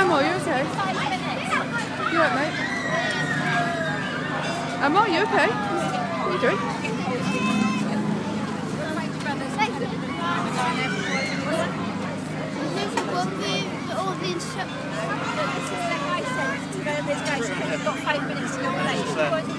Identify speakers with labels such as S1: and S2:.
S1: Emma, you okay? You alright, mate? Emma, you okay? What are you doing?
S2: All the instructions. This is the high sense to go this way, so you've got 5 minutes to go late.